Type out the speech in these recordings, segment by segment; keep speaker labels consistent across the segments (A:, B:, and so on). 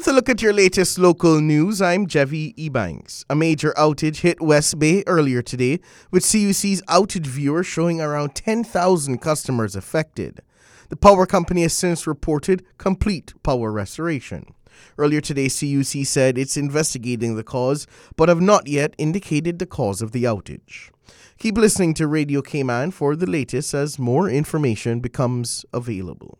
A: With a look at your latest local news, I'm Jevi Ebanks. A major outage hit West Bay earlier today, with CUC's outage viewer showing around 10,000 customers affected. The power company has since reported complete power restoration. Earlier today, CUC said it's investigating the cause, but have not yet indicated the cause of the outage. Keep listening to Radio Cayman for the latest as more information becomes available.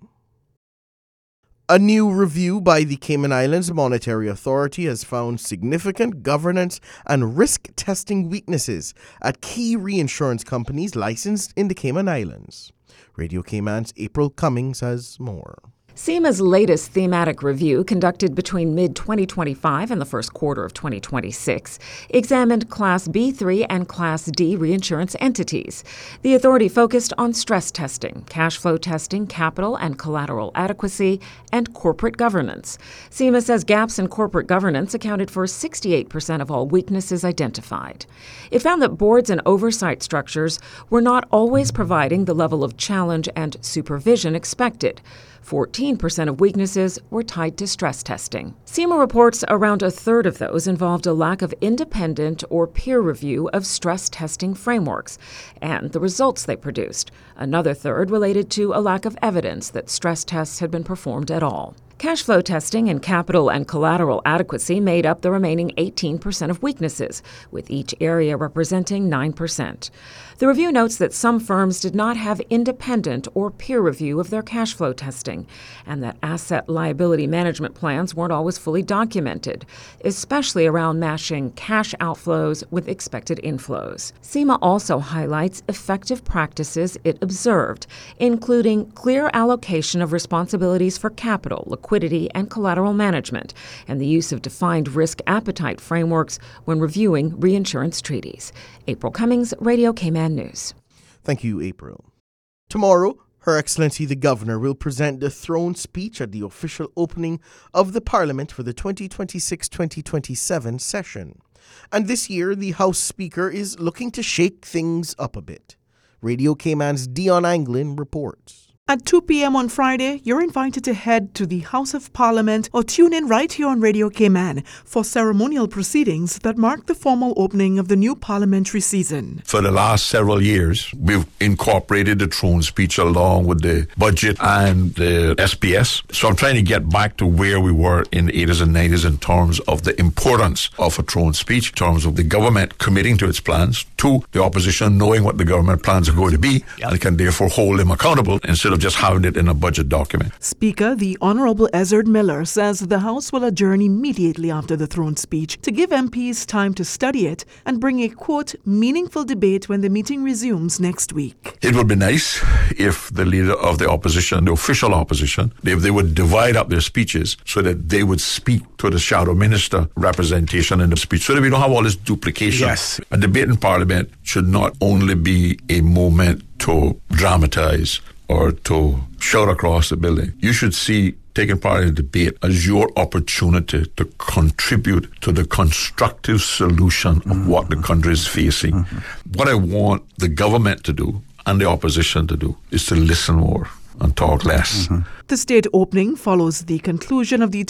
A: A new review by the Cayman Islands Monetary Authority has found significant governance and risk testing weaknesses at key reinsurance companies licensed in the Cayman Islands. Radio Cayman's April Cummings has more.
B: CIMA's latest thematic review, conducted between mid-2025 and the first quarter of 2026, examined Class B3 and Class D reinsurance entities. The authority focused on stress testing, cash flow testing, capital and collateral adequacy, and corporate governance. CIMA says gaps in corporate governance accounted for 68% of all weaknesses identified. It found that boards and oversight structures were not always providing the level of challenge and supervision expected. 14% of weaknesses were tied to stress testing. CIMA reports around a third of those involved a lack of independent or peer review of stress testing frameworks and the results they produced. Another third related to a lack of evidence that stress tests had been performed at all. Cash flow testing and capital and collateral adequacy made up the remaining 18% of weaknesses, with each area representing 9%. The review notes that some firms did not have independent or peer review of their cash flow testing, and that asset liability management plans weren't always fully documented, especially around matching cash outflows with expected inflows. CIMA also highlights effective practices it observed, including clear allocation of responsibilities for capital, liquidity, and collateral management, and the use of defined risk appetite frameworks when reviewing reinsurance treaties. April Cummings, Radio Cayman News.
A: Thank you, April. Tomorrow, Her Excellency the Governor will present the throne speech at the official opening of the Parliament for the 2026-2027 session. And this year, the House Speaker is looking to shake things up a bit. Radio Cayman's Dion Anglin reports.
C: At 2 p.m. on Friday, you're invited to head to the House of Parliament or tune in right here on Radio Cayman for ceremonial proceedings that mark the formal opening of the new parliamentary season.
D: For the last several years, we've incorporated the throne speech along with the budget and the SPS. So I'm trying to get back to where we were in the 80s and 90s in terms of the importance of a throne speech, in terms of the government committing to its plans, to the opposition knowing what the government plans are going to be, and can therefore hold them accountable instead of just having it in a budget document.
C: Speaker, the Honourable Ezard Miller, says the House will adjourn immediately after the throne speech to give MPs time to study it and bring a, quote, meaningful debate when the meeting resumes next week.
D: It would be nice if the leader of the opposition, the official opposition, if they would divide up their speeches so that they would speak to the shadow minister representation in the speech so that we don't have all this duplication.
A: Yes.
D: A debate in Parliament should not only be a moment to dramatize or to shout across the building. You should see taking part in the debate as your opportunity to contribute to the constructive solution of what the country is facing. What I want the government to do and the opposition to do is to listen more and talk less.
C: The state opening follows the conclusion of the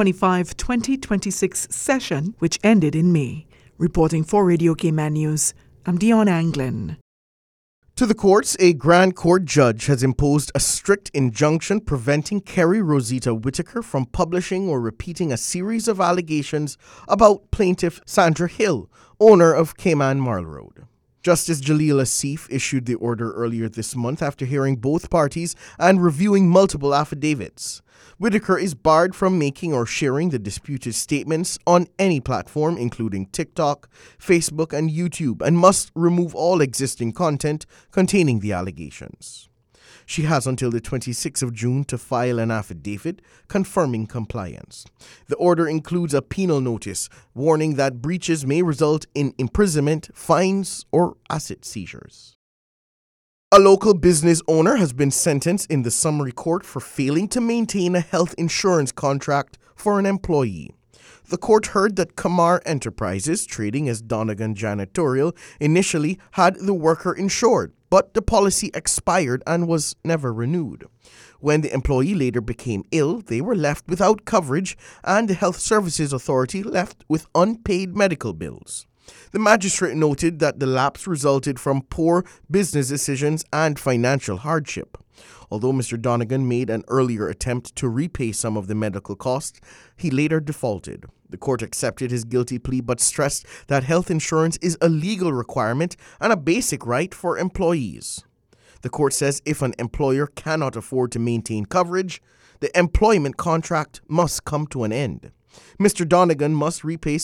C: 2025-2026 session, which ended in May. Reporting for Radio Cayman News, I'm Dion Anglin.
A: To the courts, a Grand Court judge has imposed a strict injunction preventing Kerry Rosita Whitaker from publishing or repeating a series of allegations about plaintiff Sandra Hill, owner of Cayman Marl Road. Justice Jalil Asif issued the order earlier this month after hearing both parties and reviewing multiple affidavits. Whitaker is barred from making or sharing the disputed statements on any platform, including TikTok, Facebook, and YouTube, and must remove all existing content containing the allegations. She has until the 26th of June to file an affidavit confirming compliance. The order includes a penal notice warning that breaches may result in imprisonment, fines, or asset seizures. A local business owner has been sentenced in the summary court for failing to maintain a health insurance contract for an employee. The court heard that Kamar Enterprises, trading as Donegan Janitorial, initially had the worker insured, but the policy expired and was never renewed. When the employee later became ill, they were left without coverage, and the Health Services Authority left with unpaid medical bills. The magistrate noted that the lapse resulted from poor business decisions and financial hardship. Although Mr. Donegan made an earlier attempt to repay some of the medical costs, he later defaulted. The court accepted his guilty plea but stressed that health insurance is a legal requirement and a basic right for employees. The court says if an employer cannot afford to maintain coverage, the employment contract must come to an end. Mr. Donegan must repay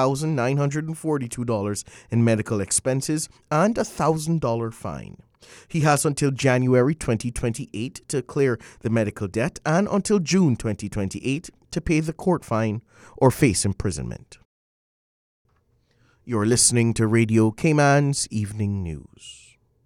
A: $6,942 in medical expenses and a $1,000 fine. He has until January 2028 to clear the medical debt and until June 2028 to pay the court fine or face imprisonment. You're listening to Radio Cayman's Evening News.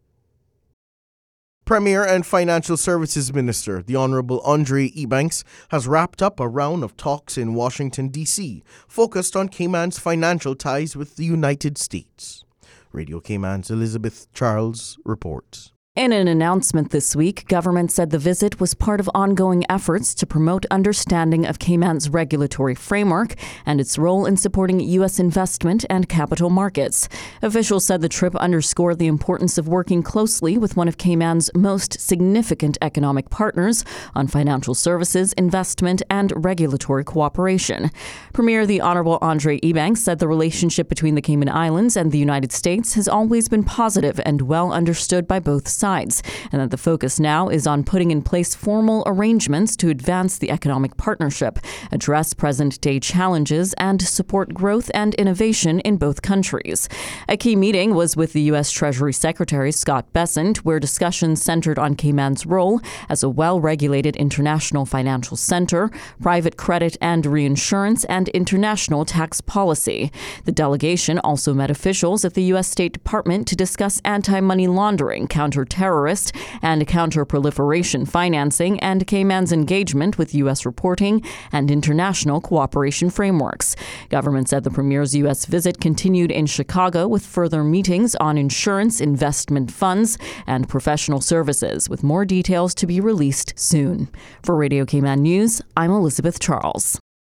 A: Premier and Financial Services Minister, the Honorable Andre Ebanks, has wrapped up a round of talks in Washington, D.C., focused on Cayman's financial ties with the United States. Radio Cayman's Elizabeth Charles reports.
E: In an announcement this week, government said the visit was part of ongoing efforts to promote understanding of Cayman's regulatory framework and its role in supporting U.S. investment and capital markets. Officials said the trip underscored the importance of working closely with one of Cayman's most significant economic partners on financial services, investment, and regulatory cooperation. Premier the Honorable Andre Ebanks said the relationship between the Cayman Islands and the United States has always been positive and well understood by both sides, and that the focus now is on putting in place formal arrangements to advance the economic partnership, address present-day challenges, and support growth and innovation in both countries. A key meeting was with the U.S. Treasury Secretary Scott Bessent, where discussions centered on Cayman's role as a well-regulated international financial center, private credit and reinsurance, and international tax policy. The delegation also met officials at the U.S. State Department to discuss anti-money laundering, counter-terrorist, and counter-proliferation financing, and Cayman's engagement with U.S. reporting and international cooperation frameworks. Government said the Premier's U.S. visit continued in Chicago with further meetings on insurance, investment funds, and professional services, with more details to be released soon. For Radio Cayman News, I'm Elizabeth Charles.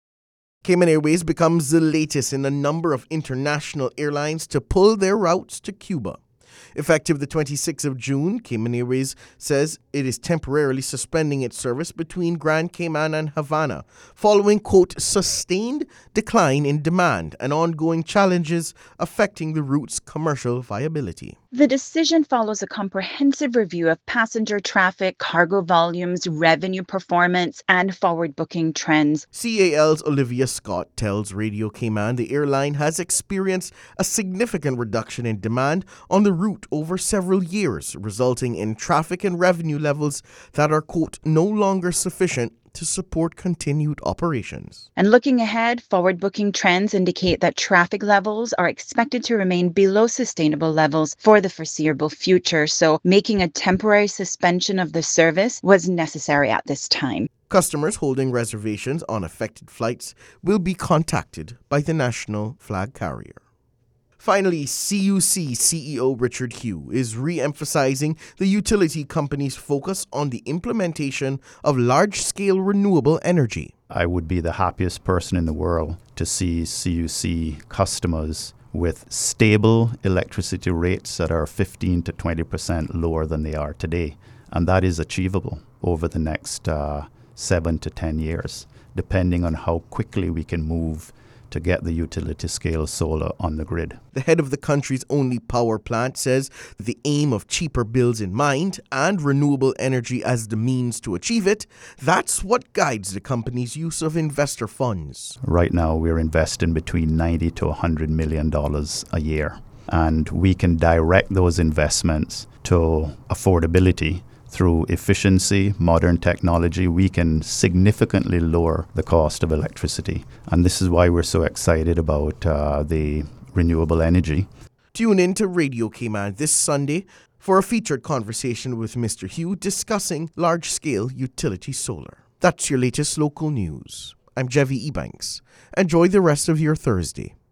A: Cayman Airways becomes the latest in a number of international airlines to pull their routes to Cuba. Effective the 26th of June, Cayman Airways says it is temporarily suspending its service between Grand Cayman and Havana, following, quote, sustained decline in demand and ongoing challenges affecting the route's commercial viability.
F: The decision follows a comprehensive review of passenger traffic, cargo volumes, revenue performance, and forward booking trends.
A: CAL's Olivia Scott tells Radio Cayman the airline has experienced a significant reduction in demand on the route over several years, resulting in traffic and revenue levels that are, quote, no longer sufficient to support continued operations.
F: And looking ahead, forward booking trends indicate that traffic levels are expected to remain below sustainable levels for the foreseeable future, so making a temporary suspension of the service was necessary at this time.
A: Customers holding reservations on affected flights will be contacted by the national flag carrier. Finally, CUC CEO Richard Hugh is re-emphasizing the utility company's focus on the implementation of large-scale renewable energy.
G: I would be the happiest person in the world to see CUC customers with stable electricity rates that are 15 to 20% lower than they are today. And that is achievable over the next 7 to 10 years, depending on how quickly we can move to get the utility-scale solar on the grid.
A: The head of the country's only power plant says the aim of cheaper bills in mind and renewable energy as the means to achieve it, that's what guides the company's use of investor funds.
G: Right now, we're investing between $90 to $100 million a year, and we can direct those investments to affordability. Through efficiency, modern technology, we can significantly lower the cost of electricity. And this is why we're so excited about the renewable energy.
A: Tune in to Radio Cayman this Sunday for a featured conversation with Mr. Hugh discussing large-scale utility solar. That's your latest local news. I'm Jevi Ebanks. Enjoy the rest of your Thursday.